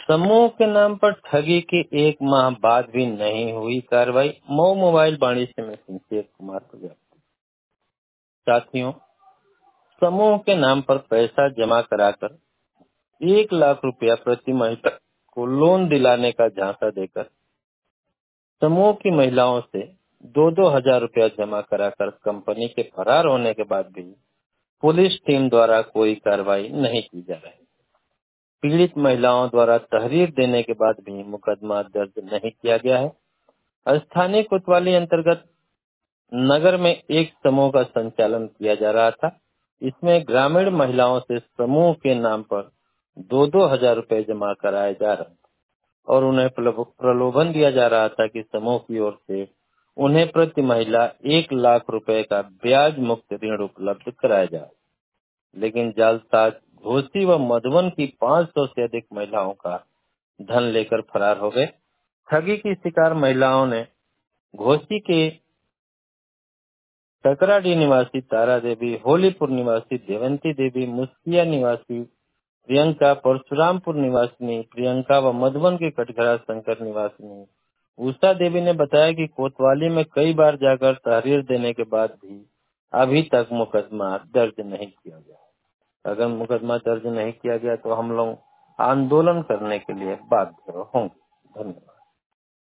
समूह के नाम पर ठगी की 1 माह बाद भी नहीं हुई कार्रवाई। मऊ मोबाइल वाणिज्य में सिंचेर कुमार प्रजापति। साथियों, समूह के नाम पर पैसा जमा कराकर 1 लाख रुपया प्रति महिला को लोन दिलाने का झांसा देकर समूह की महिलाओं से 2-2 हजार रुपया जमा कराकर कंपनी के फरार होने के बाद भी पुलिस टीम द्वारा कोई कार्रवाई नहीं की जा रही। पीड़ित महिलाओं द्वारा तहरीर देने के बाद भी मुकदमा दर्ज नहीं किया गया है। स्थानीय कोतवाली अंतर्गत नगर में एक समूह का संचालन किया जा रहा था। इसमें ग्रामीण महिलाओं से समूह के नाम पर 2-2 हजार रुपए जमा कराए जा रहे और उन्हें प्रलोभन दिया जा रहा था कि समूह की ओर से उन्हें प्रति महिला 1 लाख रुपए का ब्याज मुक्त ऋण उपलब्ध कराया जाए। लेकिन जालसाज घोसी व मधुबन की 500 से अधिक महिलाओं का धन लेकर फरार हो गए। ठगी की शिकार महिलाओं ने घोसी के सकराडी निवासी तारा देवी, होलीपुर निवासी देवंती देवी, मुस्किया निवासी प्रियंका, परशुरामपुर निवासिनी प्रियंका व मधुबन के कटघरा शंकर निवासिनी उषा देवी ने बताया कि कोतवाली में कई बार जाकर तहरीर देने के बाद भी अभी तक मुकदमा दर्ज नहीं किया गया। अगर मुकदमा दर्ज नहीं किया गया तो हम लोग आंदोलन करने के लिए बाध्य होंगे। धन्यवाद।